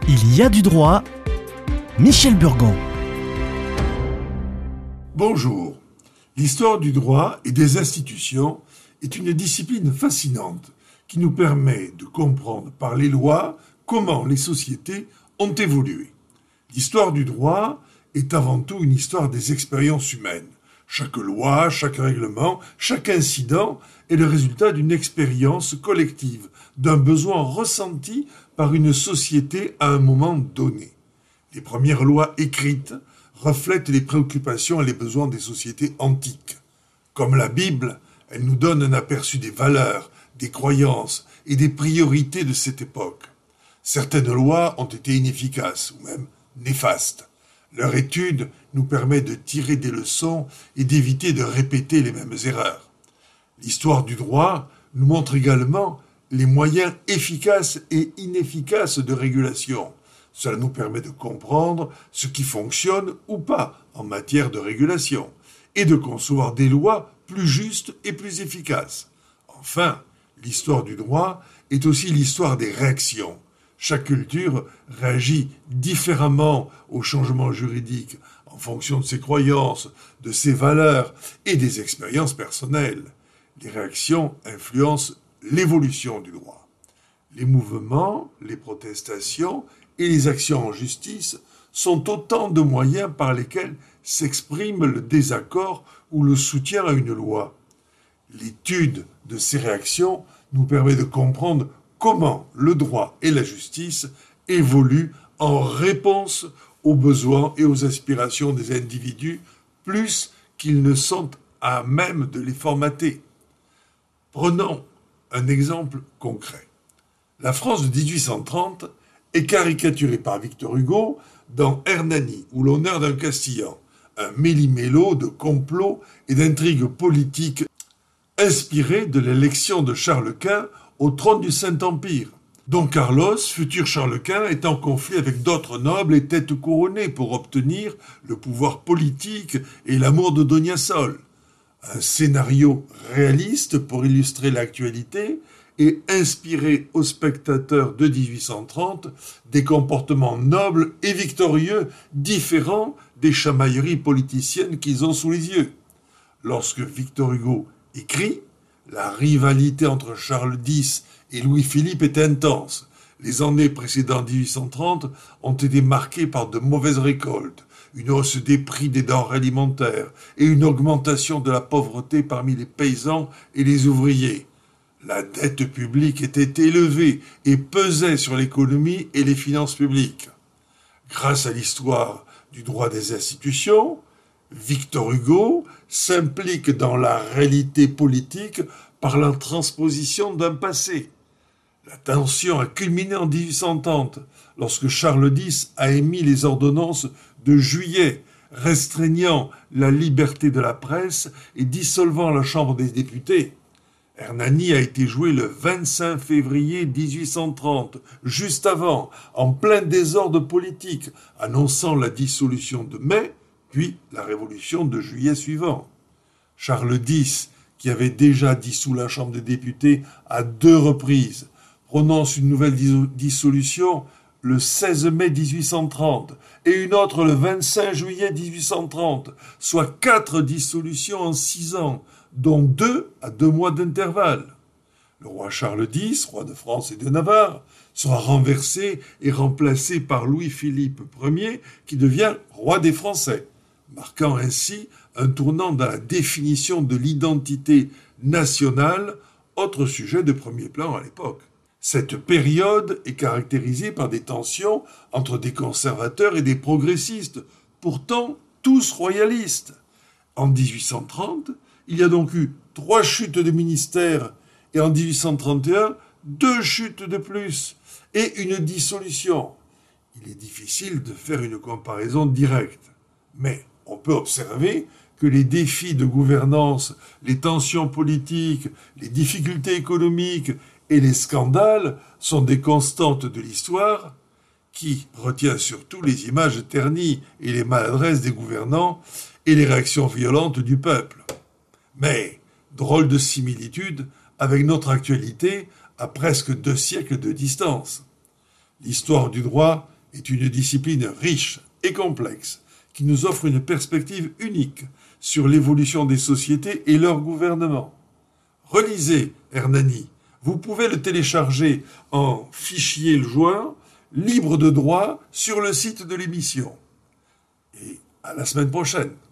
Il y a du droit. Michel Burgon. Bonjour. L'histoire du droit et des institutions est une discipline fascinante qui nous permet de comprendre par les lois comment les sociétés ont évolué. L'histoire du droit est avant tout une histoire des expériences humaines. Chaque loi, chaque règlement, chaque incident est le résultat d'une expérience collective, d'un besoin ressenti par une société à un moment donné. Les premières lois écrites reflètent les préoccupations et les besoins des sociétés antiques. Comme la Bible, elle nous donne un aperçu des valeurs, des croyances et des priorités de cette époque. Certaines lois ont été inefficaces ou même néfastes. Leur étude nous permet de tirer des leçons et d'éviter de répéter les mêmes erreurs. L'histoire du droit nous montre également les moyens efficaces et inefficaces de régulation. Cela nous permet de comprendre ce qui fonctionne ou pas en matière de régulation et de concevoir des lois plus justes et plus efficaces. Enfin, l'histoire du droit est aussi l'histoire des réactions. Chaque culture réagit différemment aux changements juridiques en fonction de ses croyances, de ses valeurs et des expériences personnelles. Les réactions influencent l'évolution du droit. Les mouvements, les protestations et les actions en justice sont autant de moyens par lesquels s'exprime le désaccord ou le soutien à une loi. L'étude de ces réactions nous permet de comprendre comment le droit et la justice évoluent en réponse aux besoins et aux aspirations des individus plus qu'ils ne sont à même de les formater. Prenons un exemple concret. La France de 1830 est caricaturée par Victor Hugo dans Hernani ou l'honneur d'un Castillan, un méli-mélo de complots et d'intrigues politiques inspiré de l'élection de Charles Quint au trône du Saint-Empire. Don Carlos, futur Charles Quint, est en conflit avec d'autres nobles et têtes couronnées pour obtenir le pouvoir politique et l'amour de Doña Sol. Un scénario réaliste pour illustrer l'actualité et inspirer aux spectateurs de 1830 des comportements nobles et victorieux différents des chamailleries politiciennes qu'ils ont sous les yeux. Lorsque Victor Hugo écrit, la rivalité entre Charles X et Louis-Philippe est intense. Les années précédant 1830 ont été marquées par de mauvaises récoltes, une hausse des prix des denrées alimentaires et une augmentation de la pauvreté parmi les paysans et les ouvriers. La dette publique était élevée et pesait sur l'économie et les finances publiques. Grâce à l'histoire du droit des institutions, Victor Hugo s'implique dans la réalité politique par la transposition d'un passé. La tension a culminé en 1830, lorsque Charles X a émis les ordonnances de juillet, restreignant la liberté de la presse et dissolvant la Chambre des députés. Hernani a été joué le 25 février 1830, juste avant, en plein désordre politique, annonçant la dissolution de mai, puis la révolution de juillet suivant. Charles X, qui avait déjà dissous la Chambre des députés à 2 reprises, prononce une nouvelle dissolution le 16 mai 1830 et une autre le 25 juillet 1830, soit 4 dissolutions en 6 ans, dont 2 à 2 mois d'intervalle. Le roi Charles X, roi de France et de Navarre, sera renversé et remplacé par Louis-Philippe Ier, qui devient roi des Français, marquant ainsi un tournant dans la définition de l'identité nationale, autre sujet de premier plan à l'époque. Cette période est caractérisée par des tensions entre des conservateurs et des progressistes, pourtant tous royalistes. En 1830, il y a donc eu 3 chutes de ministères et en 1831, 2 chutes de plus et une dissolution. Il est difficile de faire une comparaison directe, mais on peut observer que les défis de gouvernance, les tensions politiques, les difficultés économiques et les scandales sont des constantes de l'histoire qui retient surtout les images ternies et les maladresses des gouvernants et les réactions violentes du peuple. Mais, drôle de similitude avec notre actualité à presque 2 siècles de distance. L'histoire du droit est une discipline riche et complexe qui nous offre une perspective unique sur l'évolution des sociétés et leur gouvernement. Relisez Hernani. Vous pouvez le télécharger en fichier joint, libre de droit, sur le site de l'émission. Et à la semaine prochaine.